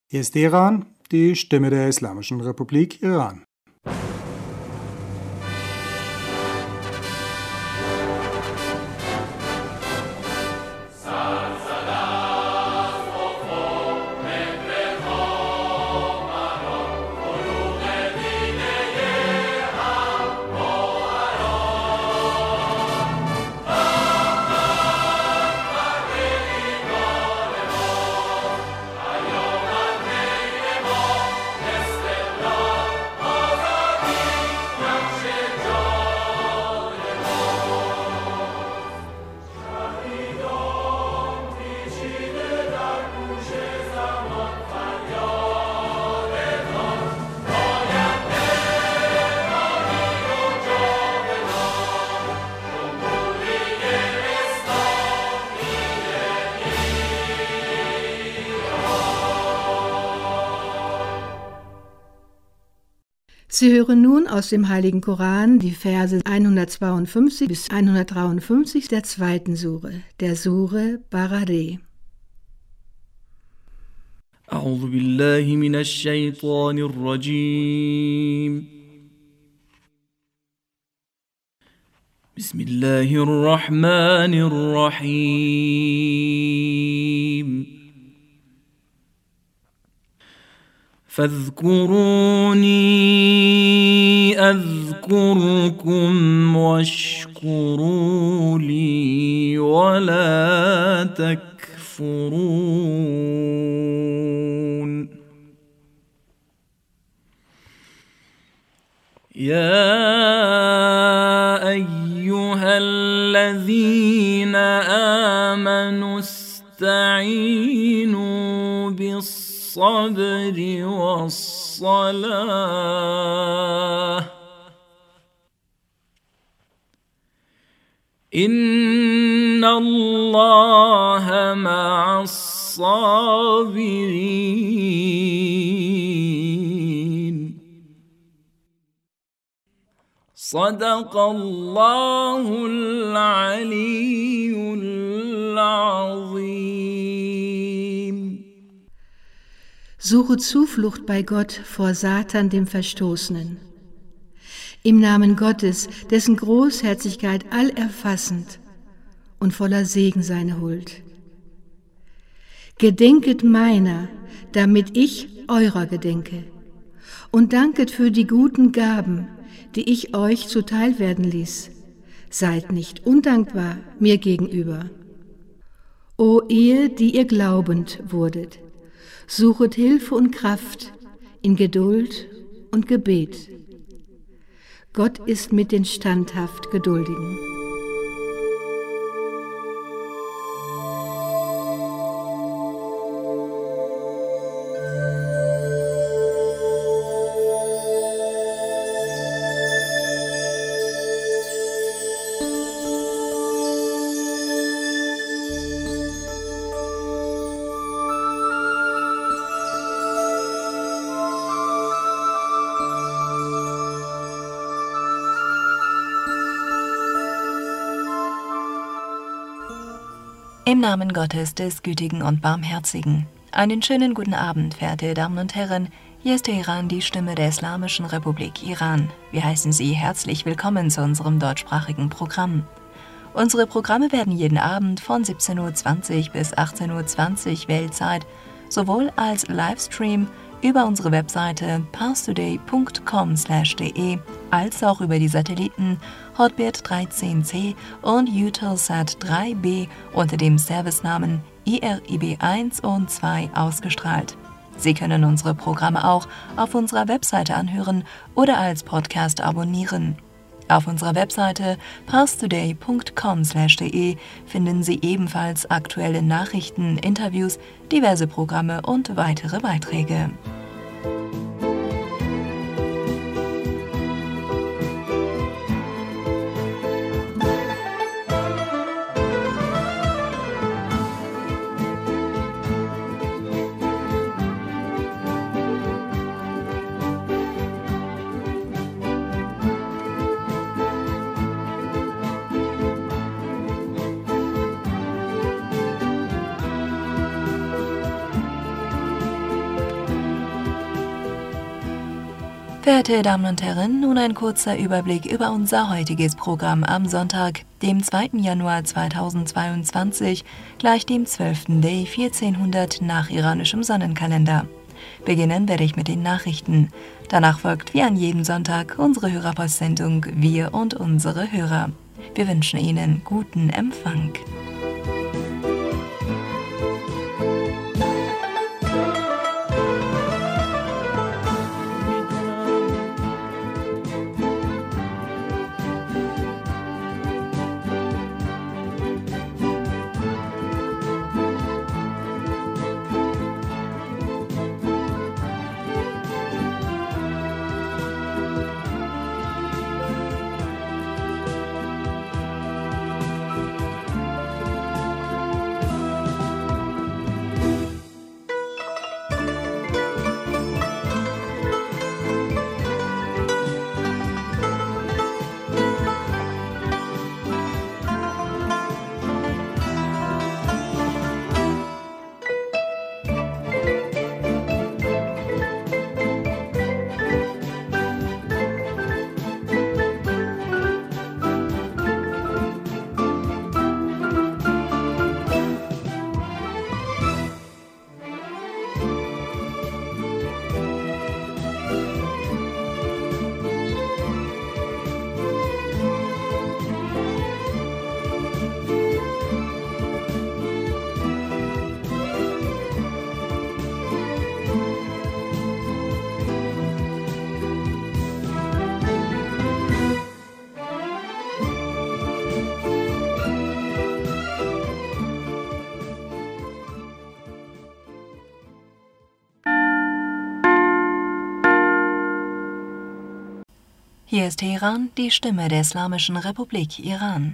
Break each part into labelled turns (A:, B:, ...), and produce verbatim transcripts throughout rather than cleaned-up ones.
A: Hier ist Teheran, die Stimme der Islamischen Republik Iran.
B: Sie hören nun aus dem Heiligen Koran die Verse hundertzweiundfünfzig bis hundertdreiundfünfzig der zweiten Sure, der Sure Barareh.
C: أعوذ بالله من الشيطان الرجيم بسم الله الرحمن الرحيم فاذكروني أذكركم واشكروا لي ولا تكفرون يا أيها الذين آمنوا استعينوا بالصبر الصبر والصلاة إن الله مع الصابرين صدق الله العلي العظيم.
B: Suche Zuflucht bei Gott vor Satan, dem Verstoßenen. Im Namen Gottes, dessen Großherzigkeit allerfassend und voller Segen seine Huld. Gedenket meiner, damit ich eurer gedenke, und danket für die guten Gaben, die ich euch zuteil werden ließ. Seid nicht undankbar mir gegenüber. O ihr, die ihr glaubend wurdet, suchet Hilfe und Kraft in Geduld und Gebet. Gott ist mit den standhaft Geduldigen.
D: Im Namen Gottes, des Gütigen und Barmherzigen. Einen schönen guten Abend, verehrte Damen und Herren. Hier ist Teheran, die Stimme der Islamischen Republik Iran. Wir heißen Sie herzlich willkommen zu unserem deutschsprachigen Programm. Unsere Programme werden jeden Abend von siebzehn Uhr zwanzig bis achtzehn Uhr zwanzig Weltzeit sowohl als Livestream über unsere Webseite parstoday punkt com slash de als auch über die Satelliten Hotbird dreizehn C und Eutelsat drei B unter dem Servicenamen I R I B eins und zwei ausgestrahlt. Sie können unsere Programme auch auf unserer Webseite anhören oder als Podcast abonnieren. Auf unserer Webseite parstoday punkt com slash de finden Sie ebenfalls aktuelle Nachrichten, Interviews, diverse Programme und weitere Beiträge. Verehrte Damen und Herren, nun ein kurzer Überblick über unser heutiges Programm am Sonntag, dem zweiten Januar zweitausendzweiundzwanzig, gleich dem zwölften Day vierzehnhundert nach iranischem Sonnenkalender. Beginnen werde ich mit den Nachrichten. Danach folgt wie an jedem Sonntag unsere Hörerpostsendung Wir und unsere Hörer. Wir wünschen Ihnen guten Empfang. Hier ist Teheran, die Stimme der Islamischen Republik Iran.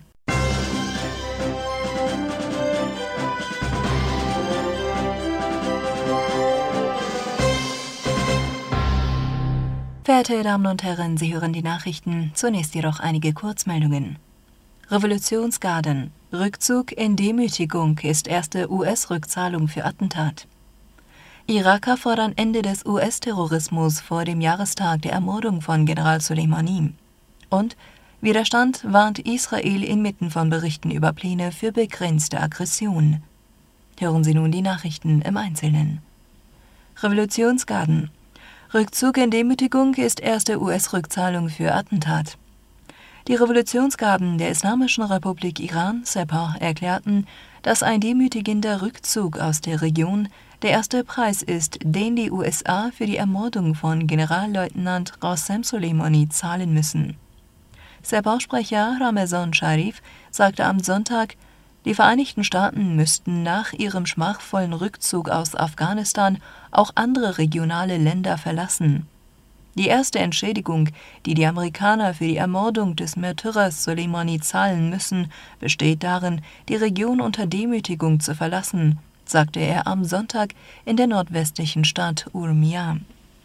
D: Verehrte Damen und Herren, Sie hören die Nachrichten, zunächst jedoch einige Kurzmeldungen. Revolutionsgarden. Rückzug in Demütigung ist erste U S-Rückzahlung für Attentat. Iraker fordern Ende des U S-Terrorismus vor dem Jahrestag der Ermordung von General Soleimani. Und Widerstand warnt Israel inmitten von Berichten über Pläne für begrenzte Aggression. Hören Sie nun die Nachrichten im Einzelnen. Revolutionsgarden. Rückzug in Demütigung ist erste U S-Rückzahlung für Attentat. Die Revolutionsgarden der Islamischen Republik Iran, Sepah, erklärten, dass ein demütigender Rückzug aus der Region der erste Preis ist, den die U S A für die Ermordung von Generalleutnant Qasem Soleimani zahlen müssen. Sepah-Sprecher Ramazan Sharif sagte am Sonntag, die Vereinigten Staaten müssten nach ihrem schmachvollen Rückzug aus Afghanistan auch andere regionale Länder verlassen. Die erste Entschädigung, die die Amerikaner für die Ermordung des Märtyrers Soleimani zahlen müssen, besteht darin, die Region unter Demütigung zu verlassen, sagte er am Sonntag in der nordwestlichen Stadt Urmia.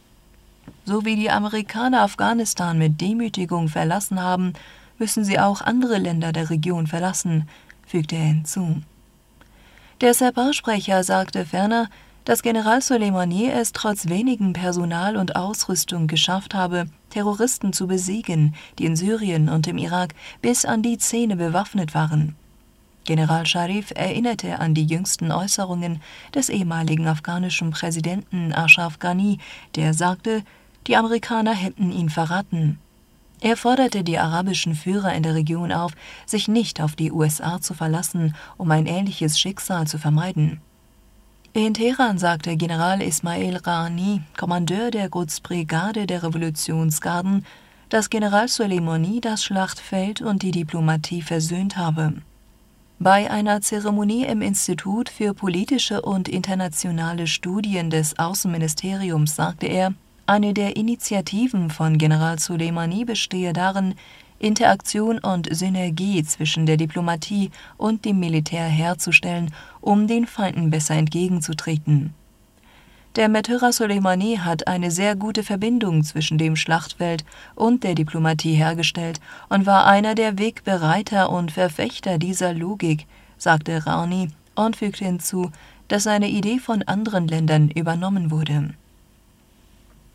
D: So wie die Amerikaner Afghanistan mit Demütigung verlassen haben, müssen sie auch andere Länder der Region verlassen, fügte er hinzu. Der Sepah-Sprecher sagte ferner, dass General Soleimani es trotz wenigem Personal und Ausrüstung geschafft habe, Terroristen zu besiegen, die in Syrien und im Irak bis an die Zähne bewaffnet waren. General Sharif erinnerte an die jüngsten Äußerungen des ehemaligen afghanischen Präsidenten Ashraf Ghani, der sagte, die Amerikaner hätten ihn verraten. Er forderte die arabischen Führer in der Region auf, sich nicht auf die U S A zu verlassen, um ein ähnliches Schicksal zu vermeiden. In Teheran sagte General Ismail Ghani, Kommandeur der Quds-Brigade der Revolutionsgarden, dass General Soleimani das Schlachtfeld und die Diplomatie versöhnt habe. Bei einer Zeremonie im Institut für politische und internationale Studien des Außenministeriums sagte er, eine der Initiativen von General Soleimani bestehe darin, Interaktion und Synergie zwischen der Diplomatie und dem Militär herzustellen, um den Feinden besser entgegenzutreten. Der Märtyrer Soleimani hat eine sehr gute Verbindung zwischen dem Schlachtfeld und der Diplomatie hergestellt und war einer der Wegbereiter und Verfechter dieser Logik, sagte Ghani und fügte hinzu, dass seine Idee von anderen Ländern übernommen wurde.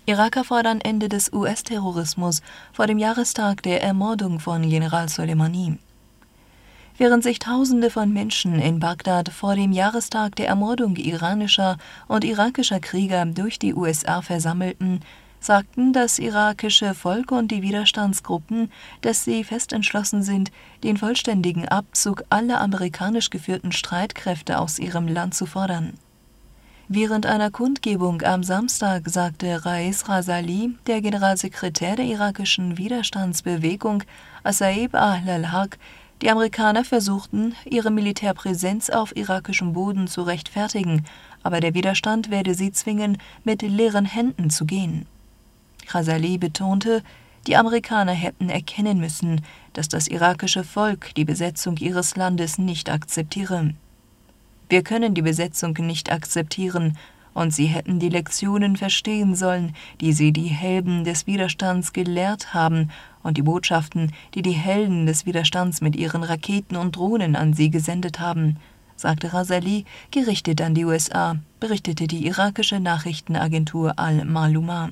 D: Iraker fordern Ende des U S-Terrorismus vor dem Jahrestag der Ermordung von General Soleimani. Während sich Tausende von Menschen in Bagdad vor dem Jahrestag der Ermordung iranischer und irakischer Krieger durch die U S A versammelten, sagten das irakische Volk und die Widerstandsgruppen, dass sie fest entschlossen sind, den vollständigen Abzug aller amerikanisch geführten Streitkräfte aus ihrem Land zu fordern. Während einer Kundgebung am Samstag sagte Rais Razali, der Generalsekretär der irakischen Widerstandsbewegung Asaib Ahl al-Haq, die Amerikaner versuchten, ihre Militärpräsenz auf irakischem Boden zu rechtfertigen, aber der Widerstand werde sie zwingen, mit leeren Händen zu gehen. Razali betonte, die Amerikaner hätten erkennen müssen, dass das irakische Volk die Besetzung ihres Landes nicht akzeptiere. Wir können die Besetzung nicht akzeptieren, und sie hätten die Lektionen verstehen sollen, die sie die Helden des Widerstands gelehrt haben, und die Botschaften, die die Helden des Widerstands mit ihren Raketen und Drohnen an sie gesendet haben, sagte Razali, gerichtet an die U S A, berichtete die irakische Nachrichtenagentur Al-Maluma.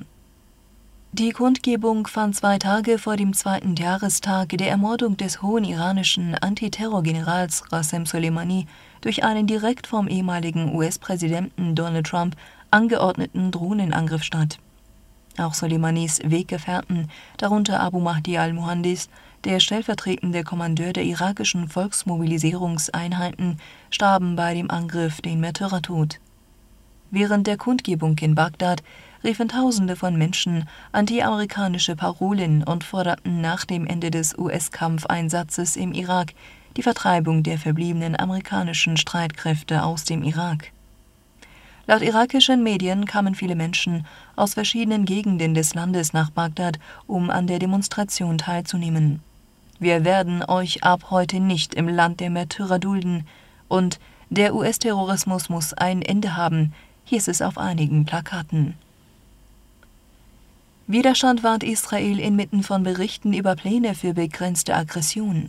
D: Die Kundgebung fand zwei Tage vor dem zweiten Jahrestag der Ermordung des hohen iranischen Antiterrorgenerals Qasem Soleimani durch einen direkt vom ehemaligen U S-Präsidenten Donald Trump angeordneten Drohnenangriff statt. Auch Soleimanis Weggefährten, darunter Abu Mahdi al-Muhandis, der stellvertretende Kommandeur der irakischen Volksmobilisierungseinheiten, starben bei dem Angriff den Märtyrertod. Während der Kundgebung in Bagdad riefen Tausende von Menschen anti-amerikanische Parolen und forderten nach dem Ende des U S-Kampfeinsatzes im Irak die Vertreibung der verbliebenen amerikanischen Streitkräfte aus dem Irak. Laut irakischen Medien kamen viele Menschen aus verschiedenen Gegenden des Landes nach Bagdad, um an der Demonstration teilzunehmen. Wir werden euch ab heute nicht im Land der Märtyrer dulden und der U S-Terrorismus muss ein Ende haben, hieß es auf einigen Plakaten. Widerstand warnt Israel inmitten von Berichten über Pläne für begrenzte Aggression.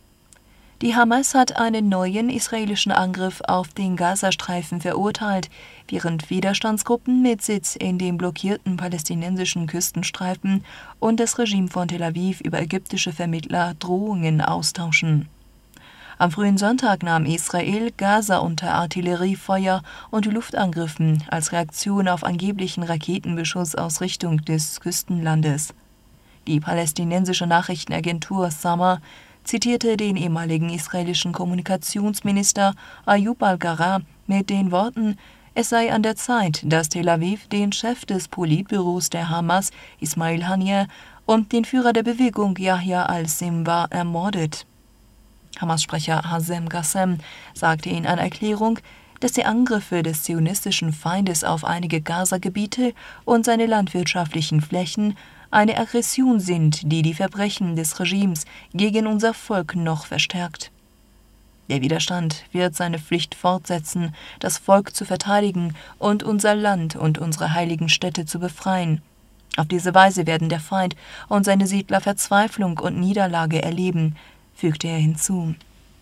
D: Die Hamas hat einen neuen israelischen Angriff auf den Gazastreifen verurteilt, während Widerstandsgruppen mit Sitz in dem blockierten palästinensischen Küstenstreifen und das Regime von Tel Aviv über ägyptische Vermittler Drohungen austauschen. Am frühen Sonntag nahm Israel Gaza unter Artilleriefeuer und Luftangriffen als Reaktion auf angeblichen Raketenbeschuss aus Richtung des Küstenlandes. Die palästinensische Nachrichtenagentur Sama zitierte den ehemaligen israelischen Kommunikationsminister Ayub al-Garra mit den Worten, es sei an der Zeit, dass Tel Aviv den Chef des Politbüros der Hamas, Ismail Haniyeh, und den Führer der Bewegung Yahya al-Sinwar ermordet. Hamas-Sprecher Hazem Qassem sagte in einer Erklärung, dass die Angriffe des zionistischen Feindes auf einige Gaza-Gebiete und seine landwirtschaftlichen Flächen eine Aggression sind, die die Verbrechen des Regimes gegen unser Volk noch verstärkt. Der Widerstand wird seine Pflicht fortsetzen, das Volk zu verteidigen und unser Land und unsere heiligen Städte zu befreien. Auf diese Weise werden der Feind und seine Siedler Verzweiflung und Niederlage erleben, fügte er hinzu.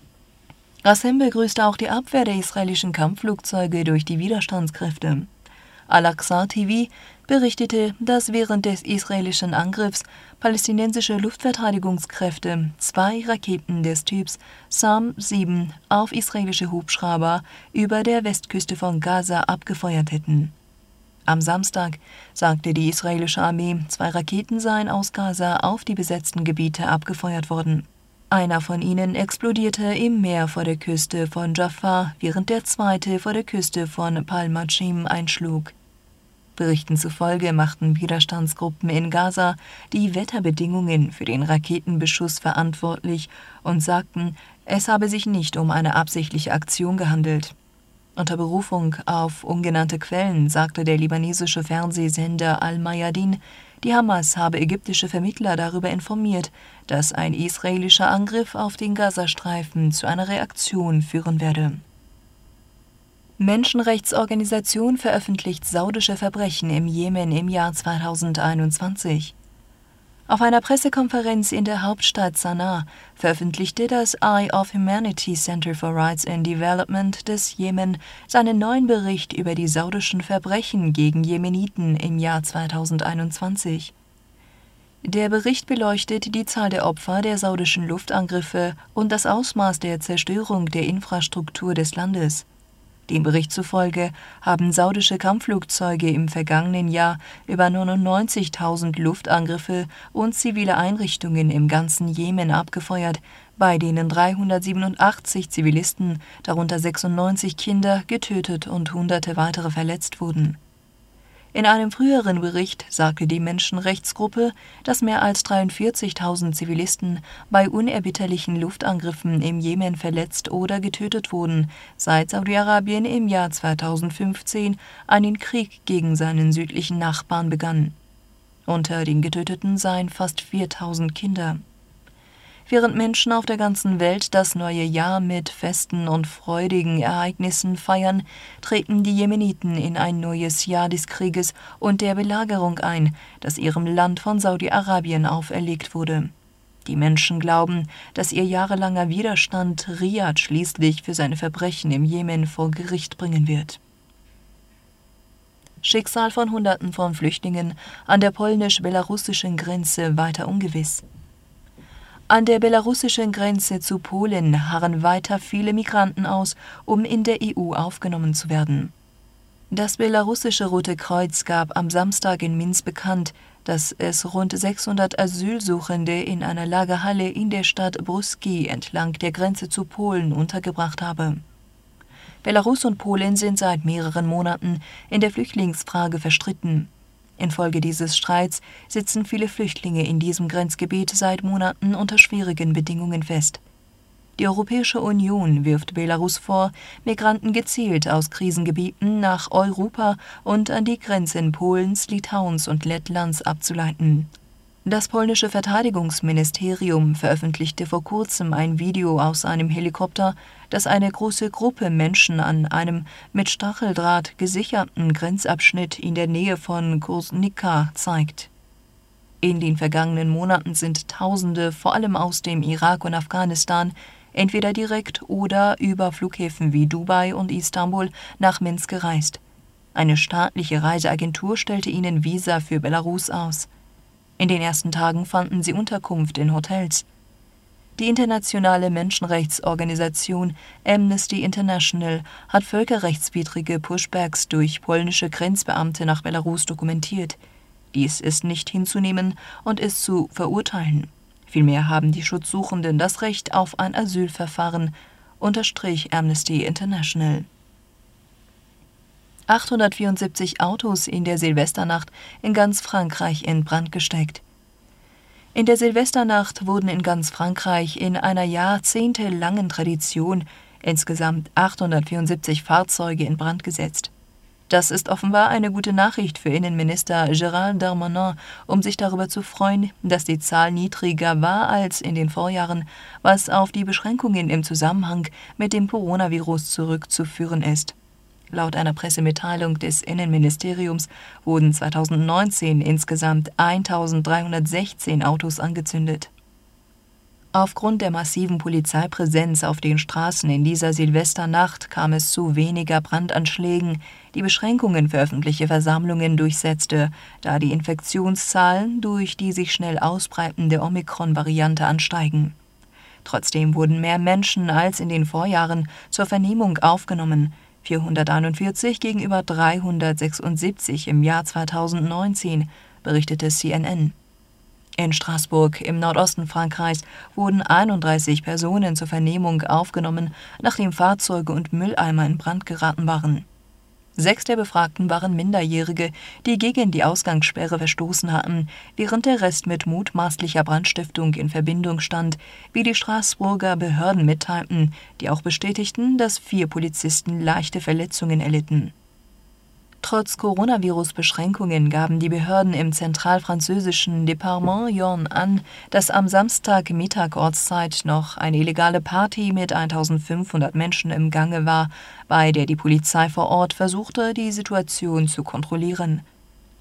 D: Qassem begrüßte auch die Abwehr der israelischen Kampfflugzeuge durch die Widerstandskräfte. Al-Aqsa T V berichtete, dass während des israelischen Angriffs palästinensische Luftverteidigungskräfte zwei Raketen des Typs Sam sieben auf israelische Hubschrauber über der Westküste von Gaza abgefeuert hätten. Am Samstag sagte die israelische Armee, zwei Raketen seien aus Gaza auf die besetzten Gebiete abgefeuert worden. Einer von ihnen explodierte im Meer vor der Küste von Jaffa, während der zweite vor der Küste von Palmachim einschlug. Berichten zufolge machten Widerstandsgruppen in Gaza die Wetterbedingungen für den Raketenbeschuss verantwortlich und sagten, es habe sich nicht um eine absichtliche Aktion gehandelt. Unter Berufung auf ungenannte Quellen sagte der libanesische Fernsehsender Al-Mayadin, die Hamas habe ägyptische Vermittler darüber informiert, dass ein israelischer Angriff auf den Gazastreifen zu einer Reaktion führen werde. Menschenrechtsorganisation veröffentlicht saudische Verbrechen im Jemen im Jahr zweitausendeinundzwanzig. Auf einer Pressekonferenz in der Hauptstadt Sanaa veröffentlichte das Eye of Humanity Center for Rights and Development des Jemen seinen neuen Bericht über die saudischen Verbrechen gegen Jemeniten im Jahr zweitausendeinundzwanzig. Der Bericht beleuchtet die Zahl der Opfer der saudischen Luftangriffe und das Ausmaß der Zerstörung der Infrastruktur des Landes. Dem Bericht zufolge haben saudische Kampfflugzeuge im vergangenen Jahr über neunundneunzigtausend Luftangriffe und zivile Einrichtungen im ganzen Jemen abgefeuert, bei denen dreihundertsiebenundachtzig Zivilisten, darunter sechsundneunzig Kinder, getötet und Hunderte weitere verletzt wurden. In einem früheren Bericht sagte die Menschenrechtsgruppe, dass mehr als dreiundvierzigtausend Zivilisten bei unerbitterlichen Luftangriffen im Jemen verletzt oder getötet wurden, seit Saudi-Arabien im Jahr zweitausendfünfzehn einen Krieg gegen seinen südlichen Nachbarn begann. Unter den Getöteten seien fast viertausend Kinder. Während Menschen auf der ganzen Welt das neue Jahr mit Festen und freudigen Ereignissen feiern, treten die Jemeniten in ein neues Jahr des Krieges und der Belagerung ein, das ihrem Land von Saudi-Arabien auferlegt wurde. Die Menschen glauben, dass ihr jahrelanger Widerstand Riad schließlich für seine Verbrechen im Jemen vor Gericht bringen wird. Schicksal von Hunderten von Flüchtlingen an der polnisch-belarussischen Grenze weiter ungewiss. An der belarussischen Grenze zu Polen harren weiter viele Migranten aus, um in der E U aufgenommen zu werden. Das belarussische Rote Kreuz gab am Samstag in Minsk bekannt, dass es rund sechshundert Asylsuchende in einer Lagerhalle in der Stadt Bruski entlang der Grenze zu Polen untergebracht habe. Belarus und Polen sind seit mehreren Monaten in der Flüchtlingsfrage verstritten. Infolge dieses Streits sitzen viele Flüchtlinge in diesem Grenzgebiet seit Monaten unter schwierigen Bedingungen fest. Die Europäische Union wirft Belarus vor, Migranten gezielt aus Krisengebieten nach Europa und an die Grenzen Polens, Litauens und Lettlands abzuleiten. Das polnische Verteidigungsministerium veröffentlichte vor kurzem ein Video aus einem Helikopter, das eine große Gruppe Menschen an einem mit Stacheldraht gesicherten Grenzabschnitt in der Nähe von Korsnika zeigt. In den vergangenen Monaten sind Tausende, vor allem aus dem Irak und Afghanistan, entweder direkt oder über Flughäfen wie Dubai und Istanbul nach Minsk gereist. Eine staatliche Reiseagentur stellte ihnen Visa für Belarus aus. In den ersten Tagen fanden sie Unterkunft in Hotels. Die internationale Menschenrechtsorganisation Amnesty International hat völkerrechtswidrige Pushbacks durch polnische Grenzbeamte nach Belarus dokumentiert. Dies ist nicht hinzunehmen und ist zu verurteilen. Vielmehr haben die Schutzsuchenden das Recht auf ein Asylverfahren, unterstrich Amnesty International. achthundertvierundsiebzig Autos in der Silvesternacht in ganz Frankreich in Brand gesteckt. In der Silvesternacht wurden in ganz Frankreich in einer jahrzehntelangen Tradition insgesamt achthundertvierundsiebzig Fahrzeuge in Brand gesetzt. Das ist offenbar eine gute Nachricht für Innenminister Gérald Darmanin, um sich darüber zu freuen, dass die Zahl niedriger war als in den Vorjahren, was auf die Beschränkungen im Zusammenhang mit dem Coronavirus zurückzuführen ist. Laut einer Pressemitteilung des Innenministeriums wurden zweitausendneunzehn insgesamt eintausenddreihundertsechzehn Autos angezündet. Aufgrund der massiven Polizeipräsenz auf den Straßen in dieser Silvesternacht kam es zu weniger Brandanschlägen, die Beschränkungen für öffentliche Versammlungen durchsetzte, da die Infektionszahlen durch die sich schnell ausbreitende Omikron-Variante ansteigen. Trotzdem wurden mehr Menschen als in den Vorjahren zur Vernehmung aufgenommen, vierhunderteinundvierzig gegenüber dreihundertsechsundsiebzig im Jahr zweitausendneunzehn, berichtete C N N. In Straßburg im Nordosten Frankreichs wurden einunddreißig Personen zur Vernehmung aufgenommen, nachdem Fahrzeuge und Mülleimer in Brand geraten waren. Sechs der Befragten waren Minderjährige, die gegen die Ausgangssperre verstoßen hatten, während der Rest mit mutmaßlicher Brandstiftung in Verbindung stand, wie die Straßburger Behörden mitteilten, die auch bestätigten, dass vier Polizisten leichte Verletzungen erlitten. Trotz Coronavirus-Beschränkungen gaben die Behörden im zentralfranzösischen Departement Yonne an, dass am Samstag Mittag Ortszeit noch eine illegale Party mit eintausendfünfhundert Menschen im Gange war, bei der die Polizei vor Ort versuchte, die Situation zu kontrollieren.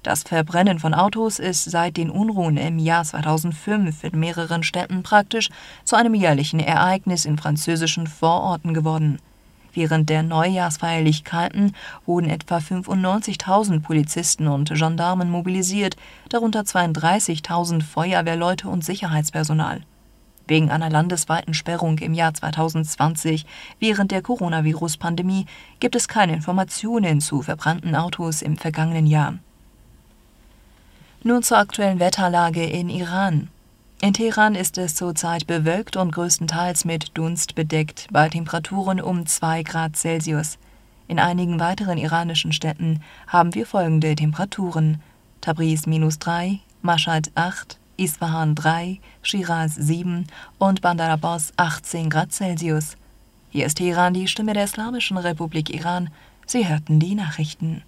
D: Das Verbrennen von Autos ist seit den Unruhen im Jahr zweitausendfünf in mehreren Städten praktisch zu einem jährlichen Ereignis in französischen Vororten geworden. Während der Neujahrsfeierlichkeiten wurden etwa fünfundneunzigtausend Polizisten und Gendarmen mobilisiert, darunter zweiunddreißigtausend Feuerwehrleute und Sicherheitspersonal. Wegen einer landesweiten Sperrung im Jahr zweitausendzwanzig während der Coronavirus-Pandemie gibt es keine Informationen zu verbrannten Autos im vergangenen Jahr. Nun zur aktuellen Wetterlage in Iran. In Teheran ist es zurzeit bewölkt und größtenteils mit Dunst bedeckt, bei Temperaturen um zwei Grad Celsius. In einigen weiteren iranischen Städten haben wir folgende Temperaturen: Tabriz minus drei, Mashhad acht, Isfahan drei, Schiraz sieben und Bandar Abbas achtzehn Grad Celsius. Hier ist Teheran, die Stimme der Islamischen Republik Iran. Sie hörten die Nachrichten.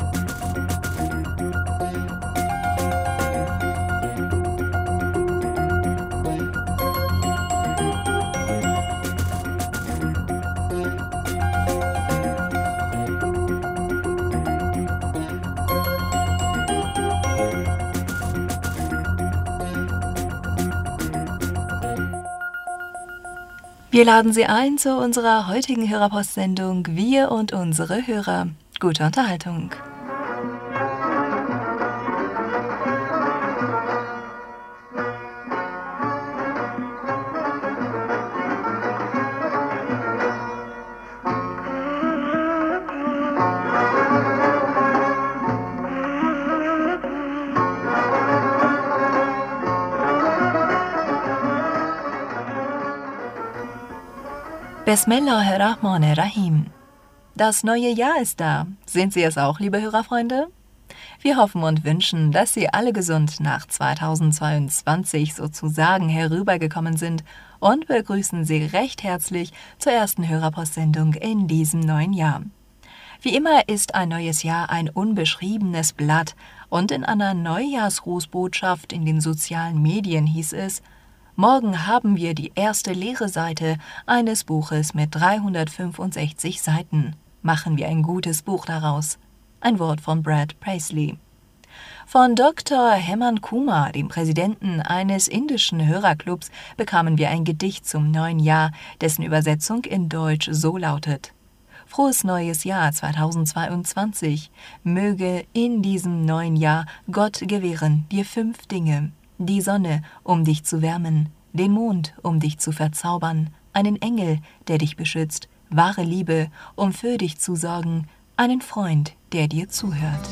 D: Wir laden Sie ein zu unserer heutigen Hörerpostsendung Wir und unsere Hörer. Gute Unterhaltung. Bismillahirrahmanirrahim. Das neue Jahr ist da. Sind Sie es auch, liebe Hörerfreunde? Wir hoffen und wünschen, dass Sie alle gesund nach zweitausendzweiundzwanzig sozusagen herübergekommen sind und begrüßen Sie recht herzlich zur ersten Hörerpostsendung in diesem neuen Jahr. Wie immer ist ein neues Jahr ein unbeschriebenes Blatt und in einer Neujahrsgrußbotschaft in den sozialen Medien hieß es: Morgen haben wir die erste leere Seite eines Buches mit dreihundertfünfundsechzig Seiten. Machen wir ein gutes Buch daraus. Ein Wort von Brad Paisley. Von Doktor Hemant Kumar, dem Präsidenten eines indischen Hörerclubs, bekamen wir ein Gedicht zum neuen Jahr, dessen Übersetzung in Deutsch so lautet: Frohes neues Jahr zweitausendzweiundzwanzig. Möge in diesem neuen Jahr Gott gewähren dir fünf Dinge. Die Sonne, um dich zu wärmen, den Mond, um dich zu verzaubern, einen Engel, der dich beschützt, wahre Liebe, um für dich zu sorgen, einen Freund, der dir zuhört.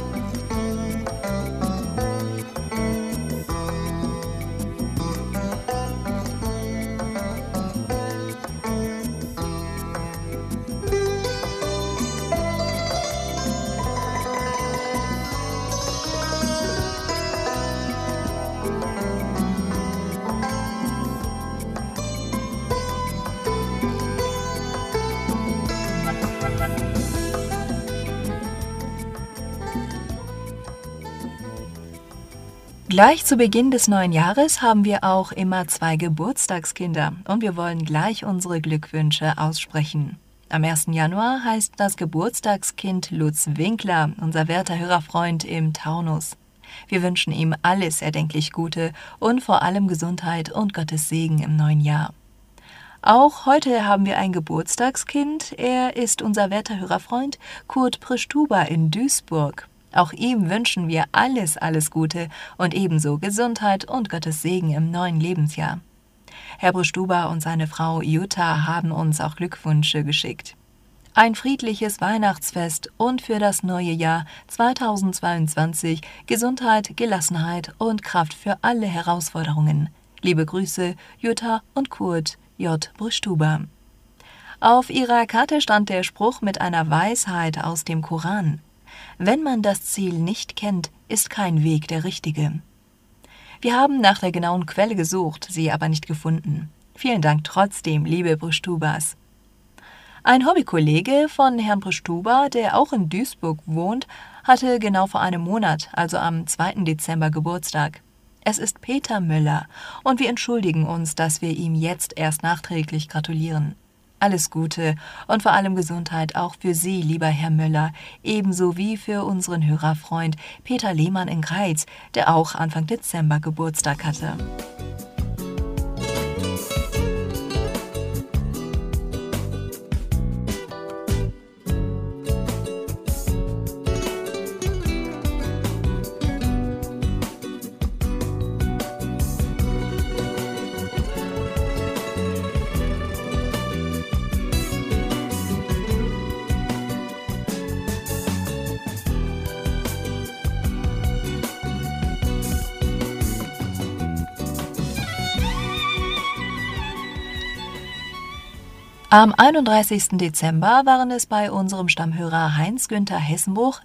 D: Gleich zu Beginn des neuen Jahres haben wir auch immer zwei Geburtstagskinder und wir wollen gleich unsere Glückwünsche aussprechen. Am ersten Januar heißt das Geburtstagskind Lutz Winkler, unser werter Hörerfreund im Taunus. Wir wünschen ihm alles erdenklich Gute und vor allem Gesundheit und Gottes Segen im neuen Jahr. Auch heute haben wir ein Geburtstagskind. Er ist unser werter Hörerfreund Kurt Pristuba in Duisburg. Auch ihm wünschen wir alles, alles Gute und ebenso Gesundheit und Gottes Segen im neuen Lebensjahr. Herr Pristuba und seine Frau Jutta haben uns auch Glückwünsche geschickt. Ein friedliches Weihnachtsfest und für das neue Jahr zweitausendzweiundzwanzig Gesundheit, Gelassenheit und Kraft für alle Herausforderungen. Liebe Grüße, Jutta und Kurt J. Pristuba. Auf ihrer Karte stand der Spruch mit einer Weisheit aus dem Koran: Wenn man das Ziel nicht kennt, ist kein Weg der richtige. Wir haben nach der genauen Quelle gesucht, sie aber nicht gefunden. Vielen Dank trotzdem, liebe Pristubas. Ein Hobbykollege von Herrn Pristuba, der auch in Duisburg wohnt, hatte genau vor einem Monat, also am zweiten Dezember, Geburtstag. Es ist Peter Müller und wir entschuldigen uns, dass wir ihm jetzt erst nachträglich gratulieren. Alles Gute und vor allem Gesundheit auch für Sie, lieber Herr Müller, ebenso wie für unseren Hörerfreund Peter Lehmann in Greiz, der auch Anfang Dezember Geburtstag hatte. Am einunddreißigsten Dezember waren es bei unserem Stammhörer Heinz-Günther Hessenbruch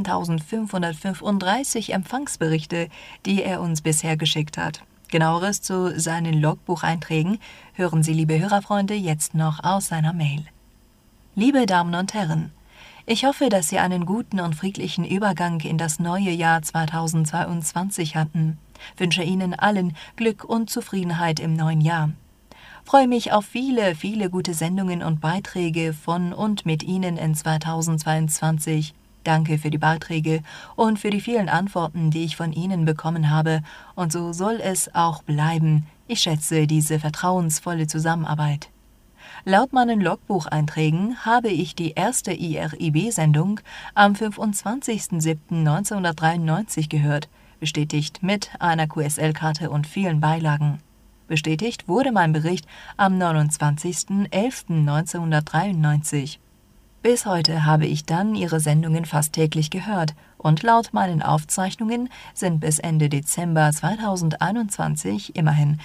D: siebentausendfünfhundertfünfunddreißig Empfangsberichte, die er uns bisher geschickt hat. Genaueres zu seinen Logbucheinträgen hören Sie, liebe Hörerfreunde, jetzt noch aus seiner Mail. Liebe Damen und Herren, ich hoffe, dass Sie einen guten und friedlichen Übergang in das neue Jahr zweitausendzweiundzwanzig hatten. Wünsche Ihnen allen Glück und Zufriedenheit im neuen Jahr. Freue mich auf viele, viele gute Sendungen und Beiträge von und mit Ihnen in zweitausendzweiundzwanzig. Danke für die Beiträge und für die vielen Antworten, die ich von Ihnen bekommen habe. Und so soll es auch bleiben. Ich schätze diese vertrauensvolle Zusammenarbeit. Laut meinen Logbucheinträgen habe ich die erste I R I B-Sendung am fünfundzwanzigsten siebten neunzehnhundertdreiundneunzig gehört, bestätigt mit einer Q S L-Karte und vielen Beilagen. Bestätigt wurde mein Bericht am neunundzwanzigsten elften neunzehnhundertdreiundneunzig. Bis heute habe ich dann Ihre Sendungen fast täglich gehört und laut meinen Aufzeichnungen sind bis Ende Dezember zweitausendeinundzwanzig immerhin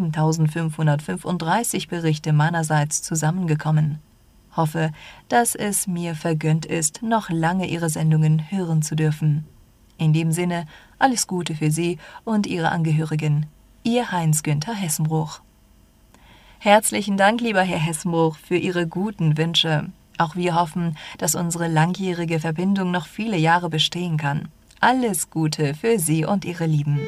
D: siebentausendfünfhundertfünfunddreißig Berichte meinerseits zusammengekommen. Hoffe, dass es mir vergönnt ist, noch lange Ihre Sendungen hören zu dürfen. In dem Sinne, alles Gute für Sie und Ihre Angehörigen. Ihr Heinz-Günther Hessenbruch. Herzlichen Dank, lieber Herr Hessenbruch, für Ihre guten Wünsche. Auch wir hoffen, dass unsere langjährige Verbindung noch viele Jahre bestehen kann. Alles Gute für Sie und Ihre Lieben.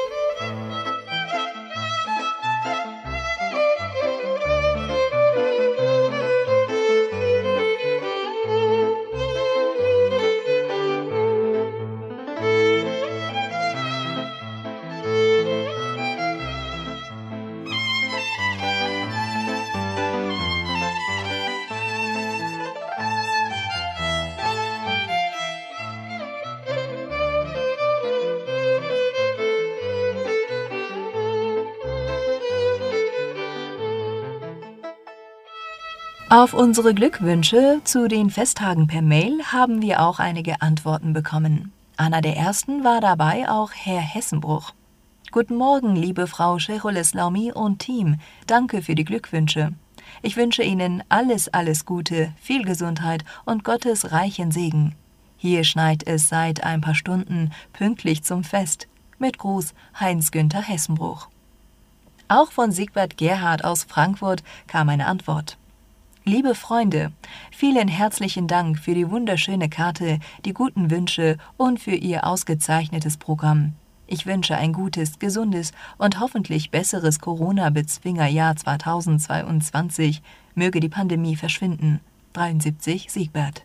D: Auf unsere Glückwünsche zu den Festtagen per Mail haben wir auch einige Antworten bekommen. Einer der ersten war dabei auch Herr Hessenbruch. Guten Morgen, liebe Frau Schecholes-Laumi und Team. Danke für die Glückwünsche. Ich wünsche Ihnen alles, alles Gute, viel Gesundheit und Gottes reichen Segen. Hier schneit es seit ein paar Stunden pünktlich zum Fest. Mit Gruß, Heinz-Günther Hessenbruch. Auch von Siegbert Gerhard aus Frankfurt kam eine Antwort. Liebe Freunde, vielen herzlichen Dank für die wunderschöne Karte, die guten Wünsche und für Ihr ausgezeichnetes Programm. Ich wünsche ein gutes, gesundes und hoffentlich besseres Corona-Bezwinger-Jahr zweitausendzweiundzwanzig. Möge die Pandemie verschwinden. dreiundsiebzig Siegbert.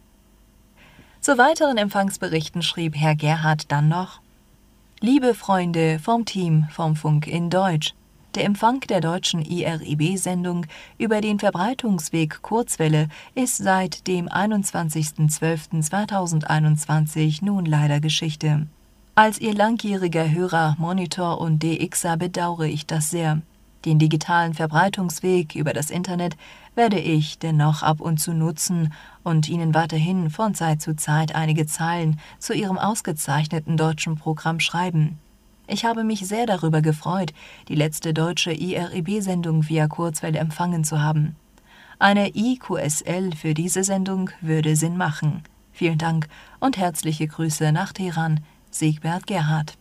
D: Zu weiteren Empfangsberichten schrieb Herr Gerhard dann noch: Liebe Freunde vom Team vom Funk in Deutsch, der Empfang der deutschen I R I B-Sendung über den Verbreitungsweg Kurzwelle ist seit dem einundzwanzigsten zwölften zweitausendeinundzwanzig nun leider Geschichte. Als Ihr langjähriger Hörer, Monitor und D Xer bedauere ich das sehr. Den digitalen Verbreitungsweg über das Internet werde ich dennoch ab und zu nutzen und Ihnen weiterhin von Zeit zu Zeit einige Zeilen zu Ihrem ausgezeichneten deutschen Programm schreiben. Ich habe mich sehr darüber gefreut, die letzte deutsche I R I B-Sendung via Kurzwelle empfangen zu haben. Eine I Q S L für diese Sendung würde Sinn machen. Vielen Dank und herzliche Grüße nach Teheran, Siegbert Gerhard.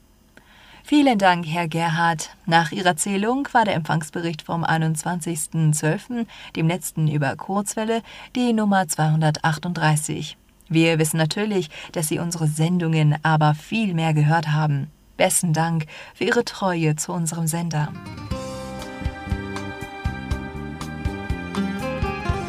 D: Vielen Dank, Herr Gerhard. Nach Ihrer Zählung war der Empfangsbericht vom einundzwanzigsten zwölften, dem letzten über Kurzwelle, die Nummer zweihundertachtunddreißig. Wir wissen natürlich, dass Sie unsere Sendungen aber viel mehr gehört haben. Besten Dank für Ihre Treue zu unserem Sender.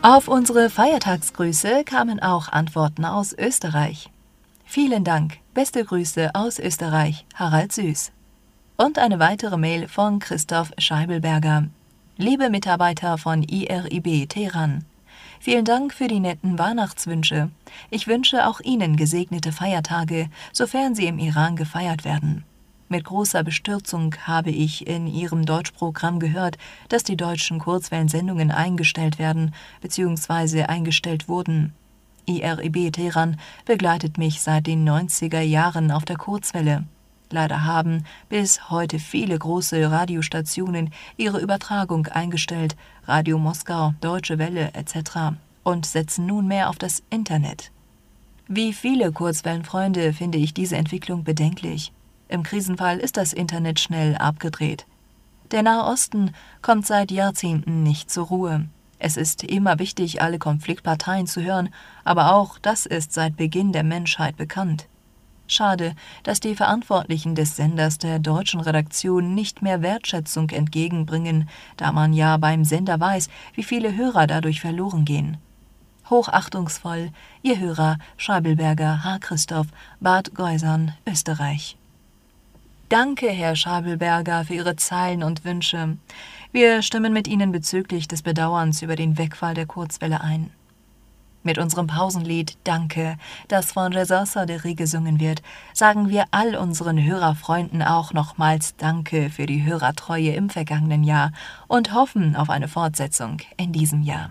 D: Auf unsere Feiertagsgrüße kamen auch Antworten aus Österreich. Vielen Dank, beste Grüße aus Österreich, Harald Süß. Und eine weitere Mail von Christoph Scheibelberger. Liebe Mitarbeiter von I R I B Teheran, vielen Dank für die netten Weihnachtswünsche. Ich wünsche auch Ihnen gesegnete Feiertage, sofern sie im Iran gefeiert werden. Mit großer Bestürzung habe ich in Ihrem Deutschprogramm gehört, dass die deutschen Kurzwellensendungen eingestellt werden bzw. eingestellt wurden. I R I B Teheran begleitet mich seit den neunziger Jahren auf der Kurzwelle. Leider haben bis heute viele große Radiostationen ihre Übertragung eingestellt, Radio Moskau, Deutsche Welle et cetera, und setzen nunmehr auf das Internet. Wie viele Kurzwellenfreunde finde ich diese Entwicklung bedenklich. Im Krisenfall ist das Internet schnell abgedreht. Der Nahe Osten kommt seit Jahrzehnten nicht zur Ruhe. Es ist immer wichtig, alle Konfliktparteien zu hören, aber auch das ist seit Beginn der Menschheit bekannt. Schade, dass die Verantwortlichen des Senders der deutschen Redaktion nicht mehr Wertschätzung entgegenbringen, da man ja beim Sender weiß, wie viele Hörer dadurch verloren gehen. Hochachtungsvoll, Ihr Hörer Scheibelberger H. Christoph, Bad Geusern, Österreich. Danke, Herr Scheibelberger, für Ihre Zeilen und Wünsche. Wir stimmen mit Ihnen bezüglich des Bedauerns über den Wegfall der Kurzwelle ein. Mit unserem Pausenlied Danke, das von Reza Sadeghi gesungen wird, sagen wir all unseren Hörerfreunden auch nochmals Danke für die Hörertreue im vergangenen Jahr und hoffen auf eine Fortsetzung in diesem Jahr.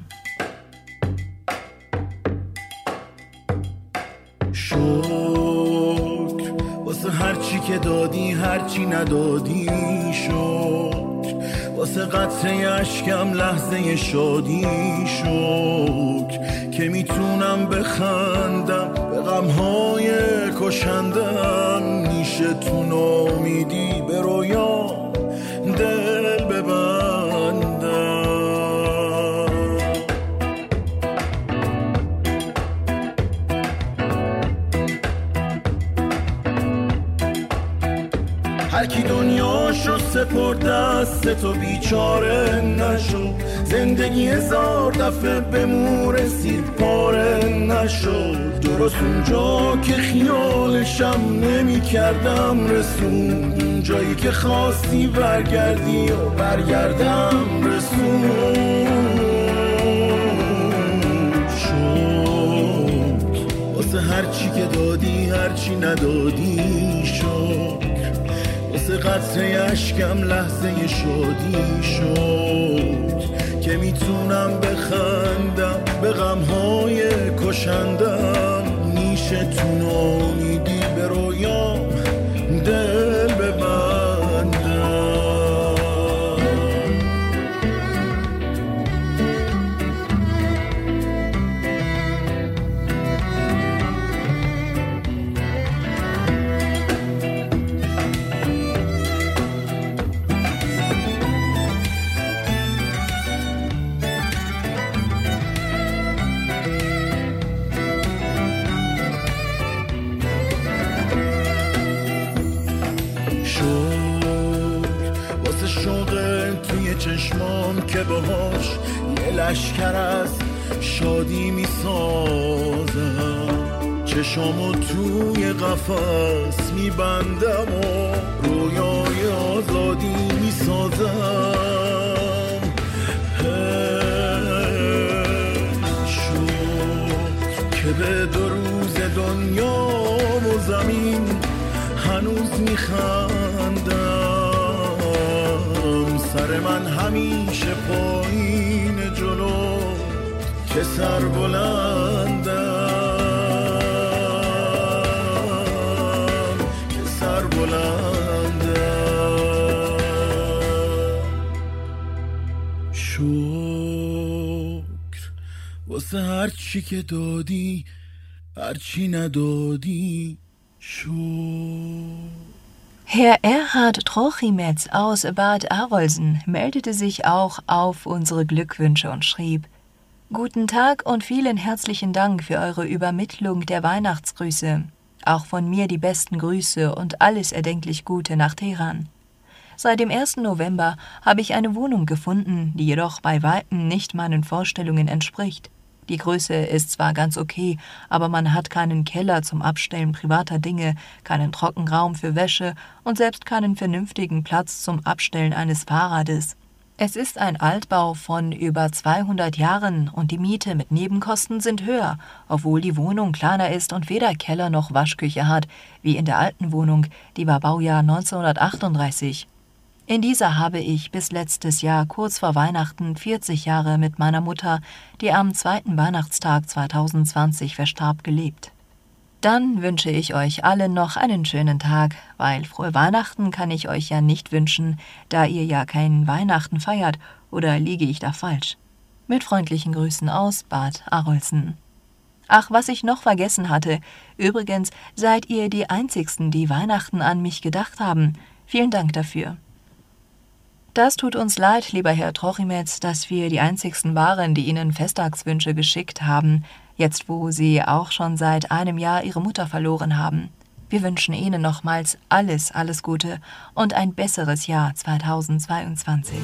E: شکر واسه هرچی که دادی هرچی ندادی شکر واسه قطره اشکم لحظه شادی شکر که میتونم بخندم به غمهای کشندم میشه تو نامیدی به رویام دل ببندم هر کی دنیاشو سپرد دست تو بیچاره نشو زندگی هزار دفعه به مو رسید پاره نشد درست اونجا که خیالشم نمی کردم رسون اون جایی که خواستی برگردی و برگردم رسون شد واسه هرچی که دادی هرچی ندادی شد واسه قطره اشکم لحظه شادی شد که میتونم بخندم به غمهای کشندم میشه تو نامیدی به رویام دل ببندم چشمام که باهاش یه لشکر از شادی می سازم چشامو توی قفس می بندم و رویای آزادی می سازم شد که به دو روز دنیا و زمین هنوز می خندم سر من همیشه پایین جلو که سر بلندم که سر بلندم شکر واسه هر چی که دادی هر چی ندادی شکر.
D: Herr Erhard Trochimetz aus Bad Arolsen meldete sich auch auf unsere Glückwünsche und schrieb: Guten Tag und vielen herzlichen Dank für eure Übermittlung der Weihnachtsgrüße. Auch von mir die besten Grüße und alles erdenklich Gute nach Teheran. Seit dem ersten November habe ich eine Wohnung gefunden, die jedoch bei weitem nicht meinen Vorstellungen entspricht. Die Größe ist zwar ganz okay, aber man hat keinen Keller zum Abstellen privater Dinge, keinen Trockenraum für Wäsche und selbst keinen vernünftigen Platz zum Abstellen eines Fahrrades. Es ist ein Altbau von über zweihundert Jahren und die Miete mit Nebenkosten sind höher, obwohl die Wohnung kleiner ist und weder Keller noch Waschküche hat, wie in der alten Wohnung, die war Baujahr neunzehnhundertachtunddreißig. In dieser habe ich bis letztes Jahr kurz vor Weihnachten vierzig Jahre mit meiner Mutter, die am zweiten Weihnachtstag zweitausendzwanzig verstarb, gelebt. Dann wünsche ich euch allen noch einen schönen Tag, weil frohe Weihnachten kann ich euch ja nicht wünschen, da ihr ja kein Weihnachten feiert, oder liege ich da falsch? Mit freundlichen Grüßen aus Bad Arolsen. Ach, was ich noch vergessen hatte, übrigens seid ihr die Einzigsten, die Weihnachten an mich gedacht haben. Vielen Dank dafür. Das tut uns leid, lieber Herr Trochimetz, dass wir die Einzigsten waren, die Ihnen Festtagswünsche geschickt haben, jetzt wo Sie auch schon seit einem Jahr Ihre Mutter verloren haben. Wir wünschen Ihnen nochmals alles, alles Gute und ein besseres Jahr zweitausendzweiundzwanzig.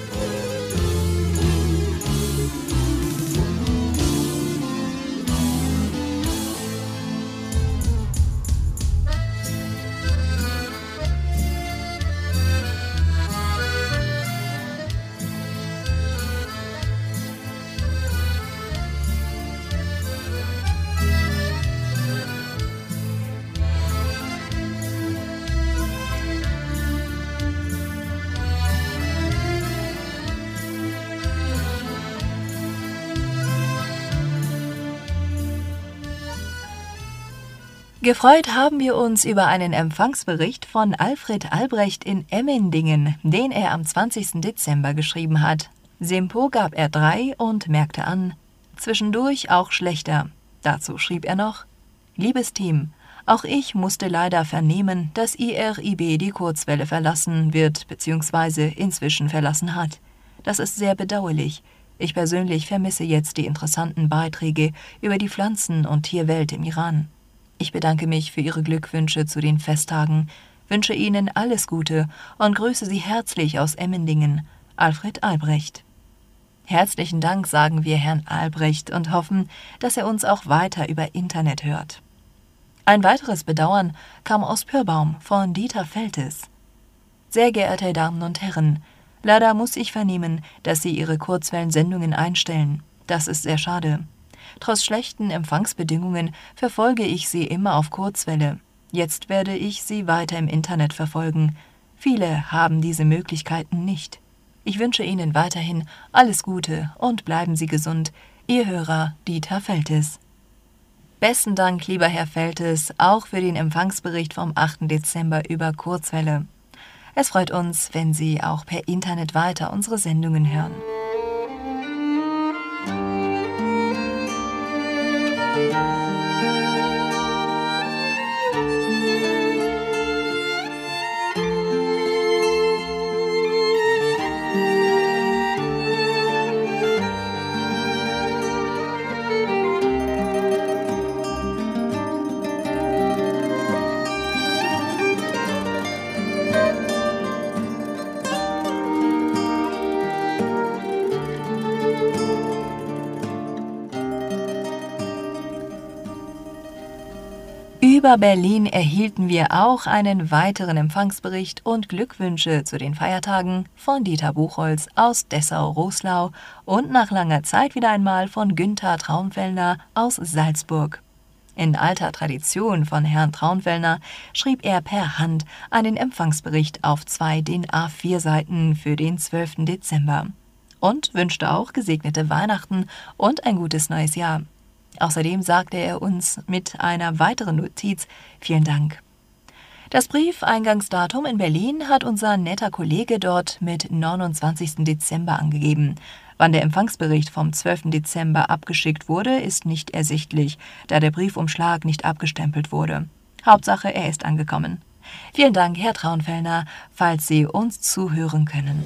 D: Gefreut haben wir uns über einen Empfangsbericht von Alfred Albrecht in Emmendingen, den er am zwanzigsten Dezember geschrieben hat. Simpo gab er drei und merkte an, zwischendurch auch schlechter. Dazu schrieb er noch: Liebes Team, auch ich musste leider vernehmen, dass I R I B die Kurzwelle verlassen wird bzw. inzwischen verlassen hat. Das ist sehr bedauerlich. Ich persönlich vermisse jetzt die interessanten Beiträge über die Pflanzen- und Tierwelt im Iran. Ich bedanke mich für Ihre Glückwünsche zu den Festtagen, wünsche Ihnen alles Gute und grüße Sie herzlich aus Emmendingen, Alfred Albrecht. Herzlichen Dank sagen wir Herrn Albrecht und hoffen, dass er uns auch weiter über Internet hört. Ein weiteres Bedauern kam aus Pyrbaum von Dieter Feltes. Sehr geehrte Damen und Herren, leider muss ich vernehmen, dass Sie Ihre Kurzwellensendungen einstellen. Das ist sehr schade. Trotz schlechten Empfangsbedingungen verfolge ich Sie immer auf Kurzwelle. Jetzt werde ich Sie weiter im Internet verfolgen. Viele haben diese Möglichkeiten nicht. Ich wünsche Ihnen weiterhin alles Gute und bleiben Sie gesund. Ihr Hörer Dieter Feltes. Besten Dank, lieber Herr Feltes, auch für den Empfangsbericht vom achten Dezember über Kurzwelle. Es freut uns, wenn Sie auch per Internet weiter unsere Sendungen hören. Über Berlin erhielten wir auch einen weiteren Empfangsbericht und Glückwünsche zu den Feiertagen von Dieter Buchholz aus Dessau-Roßlau und nach langer Zeit wieder einmal von Günther Traunfellner aus Salzburg. In alter Tradition von Herrn Traunfellner schrieb er per Hand einen Empfangsbericht auf zwei D I N A vier Seiten für den zwölften Dezember und wünschte auch gesegnete Weihnachten und ein gutes neues Jahr. Außerdem sagte er uns mit einer weiteren Notiz: Vielen Dank. Das Briefeingangsdatum in Berlin hat unser netter Kollege dort mit neunundzwanzigsten Dezember angegeben. Wann der Empfangsbericht vom zwölften Dezember abgeschickt wurde, ist nicht ersichtlich, da der Briefumschlag nicht abgestempelt wurde. Hauptsache, er ist angekommen. Vielen Dank, Herr Traunfellner, falls Sie uns zuhören können.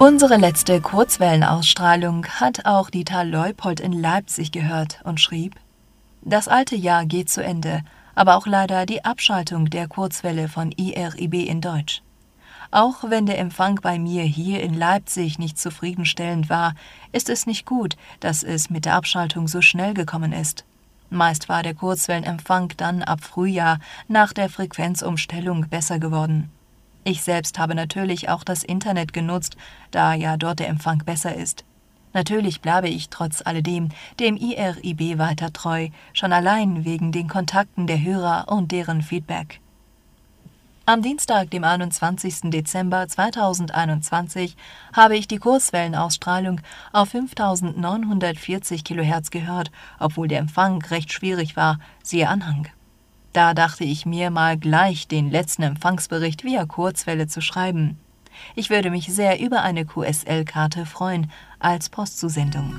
D: Unsere letzte Kurzwellenausstrahlung hat auch Dieter Leupold in Leipzig gehört und schrieb: Das alte Jahr geht zu Ende, aber auch leider die Abschaltung der Kurzwelle von I R I B in Deutsch. Auch wenn der Empfang bei mir hier in Leipzig nicht zufriedenstellend war, ist es nicht gut, dass es mit der Abschaltung so schnell gekommen ist. Meist war der Kurzwellenempfang dann ab Frühjahr nach der Frequenzumstellung besser geworden. Ich selbst habe natürlich auch das Internet genutzt, da ja dort der Empfang besser ist. Natürlich bleibe ich trotz alledem dem I R I B weiter treu, schon allein wegen den Kontakten der Hörer und deren Feedback. Am Dienstag, dem einundzwanzigsten Dezember zweitausendeinundzwanzig, habe ich die Kurzwellenausstrahlung auf fünftausendneunhundertvierzig Kilohertz gehört, obwohl der Empfang recht schwierig war, siehe Anhang. Da dachte ich mir mal gleich, den letzten Empfangsbericht via Kurzwelle zu schreiben. Ich würde mich sehr über eine Q S L-Karte freuen als Postzusendung.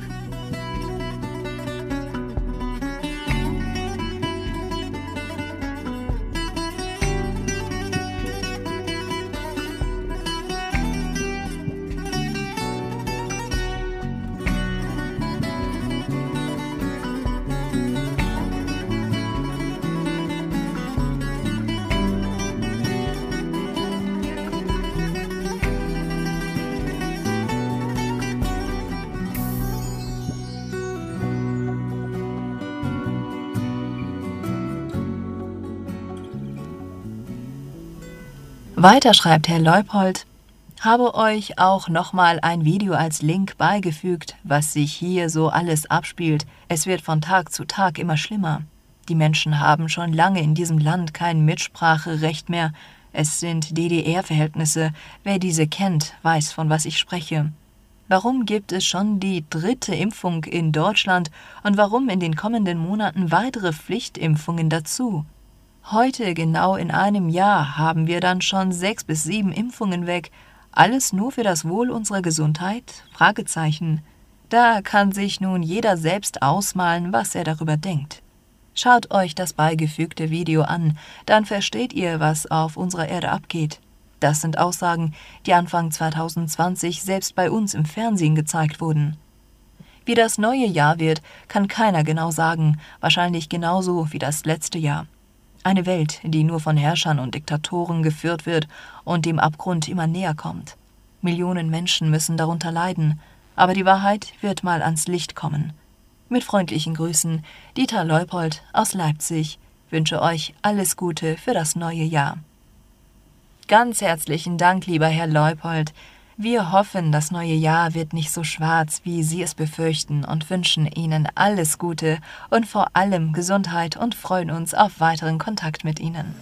D: Weiter schreibt Herr Leupold: Habe euch auch nochmal ein Video als Link beigefügt, was sich hier so alles abspielt. Es wird von Tag zu Tag immer schlimmer. Die Menschen haben schon lange in diesem Land kein Mitspracherecht mehr. Es sind D D R-Verhältnisse. Wer diese kennt, weiß, von was ich spreche. Warum gibt es schon die dritte Impfung in Deutschland und warum in den kommenden Monaten weitere Pflichtimpfungen dazu? Heute, genau in einem Jahr, haben wir dann schon sechs bis sieben Impfungen weg. Alles nur für das Wohl unserer Gesundheit? Fragezeichen. Da kann sich nun jeder selbst ausmalen, was er darüber denkt. Schaut euch das beigefügte Video an, dann versteht ihr, was auf unserer Erde abgeht. Das sind Aussagen, die Anfang zweitausendzwanzig selbst bei uns im Fernsehen gezeigt wurden. Wie das neue Jahr wird, kann keiner genau sagen, wahrscheinlich genauso wie das letzte Jahr. Eine Welt, die nur von Herrschern und Diktatoren geführt wird und dem Abgrund immer näher kommt. Millionen Menschen müssen darunter leiden, aber die Wahrheit wird mal ans Licht kommen. Mit freundlichen Grüßen, Dieter Leupold aus Leipzig, wünsche euch alles Gute für das neue Jahr. Ganz herzlichen Dank, lieber Herr Leupold. Wir hoffen, das neue Jahr wird nicht so schwarz, wie Sie es befürchten, und wünschen Ihnen alles Gute und vor allem Gesundheit und freuen uns auf weiteren Kontakt mit Ihnen.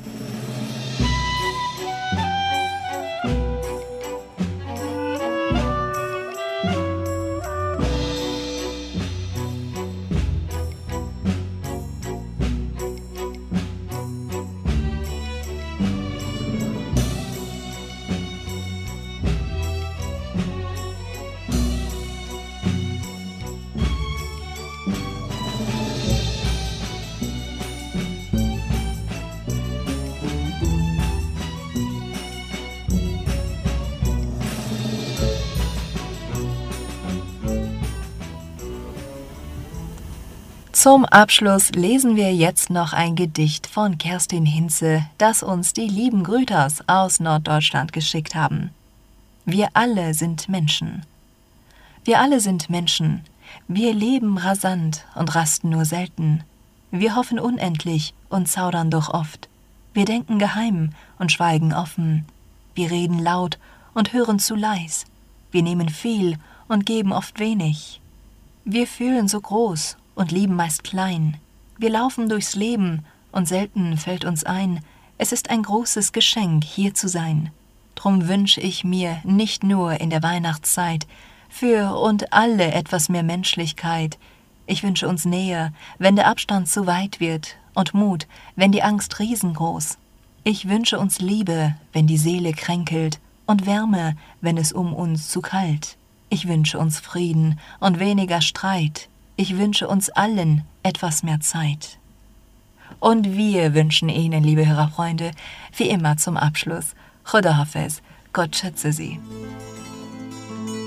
D: Zum Abschluss lesen wir jetzt noch ein Gedicht von Kerstin Hinze, das uns die lieben Grüters aus Norddeutschland geschickt haben. Wir alle sind Menschen. Wir alle sind Menschen. Wir leben rasant und rasten nur selten. Wir hoffen unendlich und zaudern doch oft. Wir denken geheim und schweigen offen. Wir reden laut und hören zu leis. Wir nehmen viel und geben oft wenig. Wir fühlen so groß und lieben meist klein. Wir laufen durchs Leben und selten fällt uns ein, es ist ein großes Geschenk, hier zu sein. Drum wünsch ich mir nicht nur in der Weihnachtszeit für und alle etwas mehr Menschlichkeit. Ich wünsche uns Nähe, wenn der Abstand zu weit wird, und Mut, wenn die Angst riesengroß. Ich wünsche uns Liebe, wenn die Seele kränkelt, und Wärme, wenn es um uns zu kalt. Ich wünsche uns Frieden und weniger Streit. Ich wünsche uns allen etwas mehr Zeit. Und wir wünschen Ihnen, liebe Hörerfreunde, wie immer zum Abschluss: Khoda Hafez, Gott schütze Sie.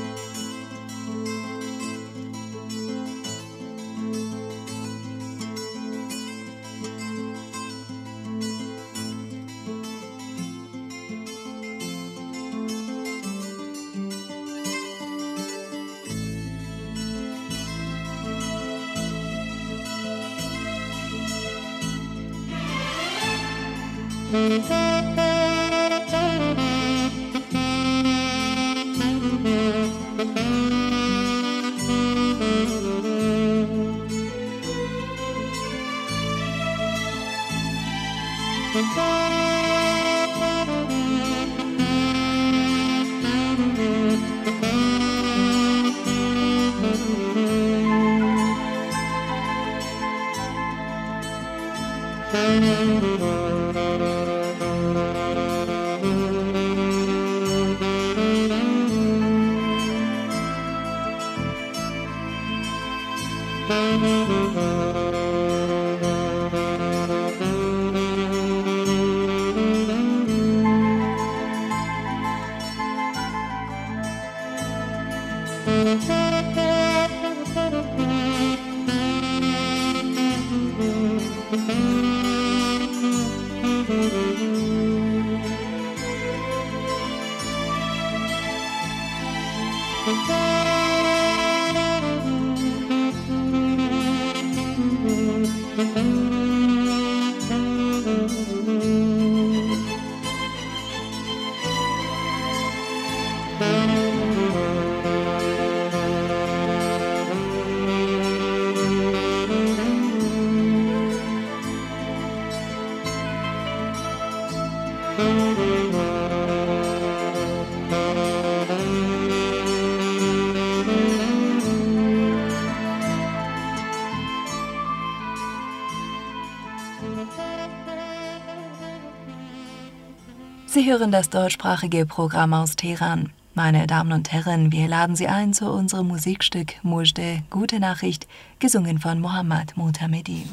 D: Sie hören das deutschsprachige Programm aus Teheran. Meine Damen und Herren, wir laden Sie ein zu unserem Musikstück Mujde, Gute Nachricht, gesungen von Mohammad Motamedi.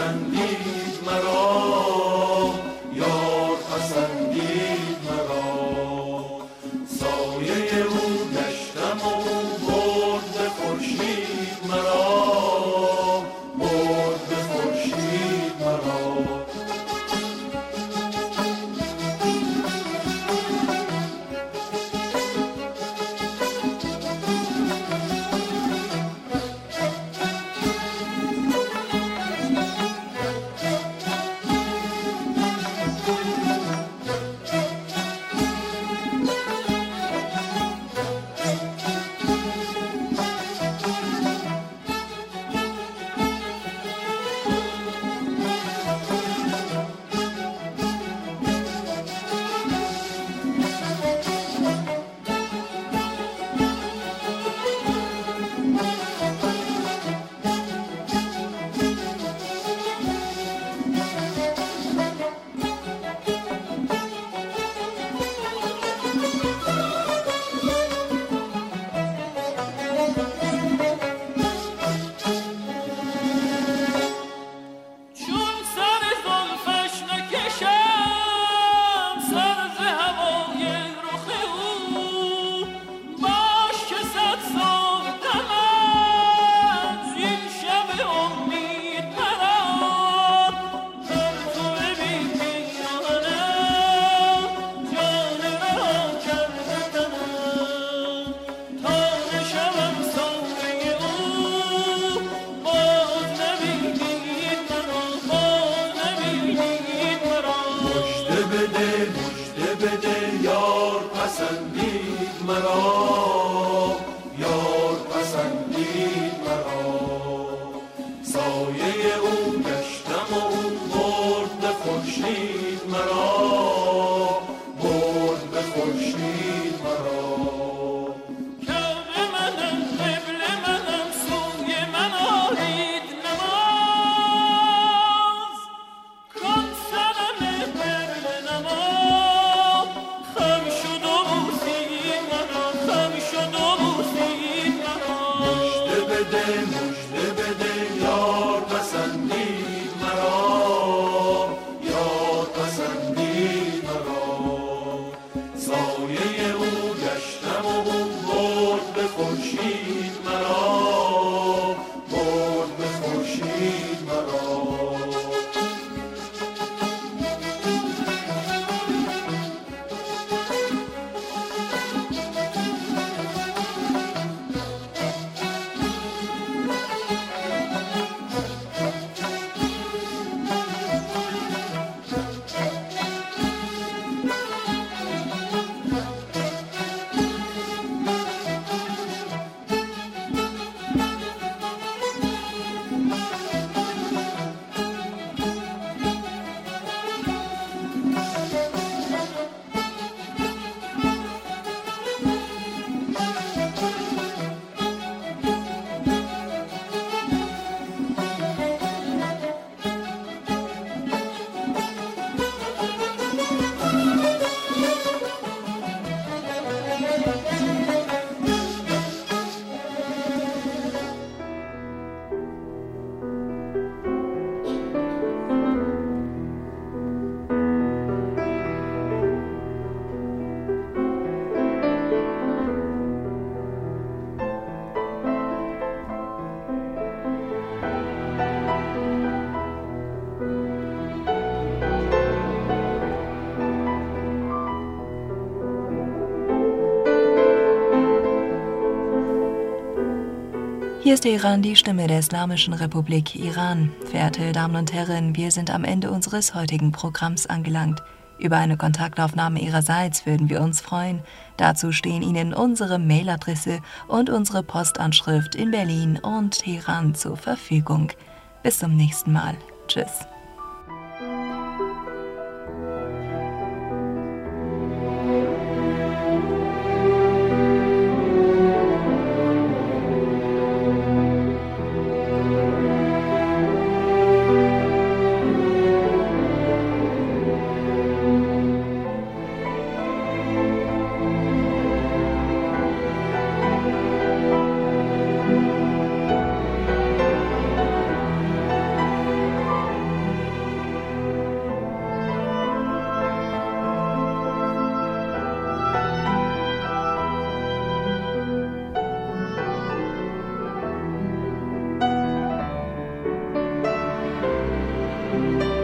E: پسندید مرا، یار پسندید مرا. سایه او گشتم و برد به خورشید مرا، برد به خورشید مرا.
D: Hier ist Teheran, die Stimme der Islamischen Republik Iran. Verehrte Damen und Herren, wir sind am Ende unseres heutigen Programms angelangt. Über eine Kontaktaufnahme Ihrerseits würden wir uns freuen. Dazu stehen Ihnen unsere Mailadresse und unsere Postanschrift in Berlin und Teheran zur Verfügung. Bis zum nächsten Mal. Tschüss.
E: شد.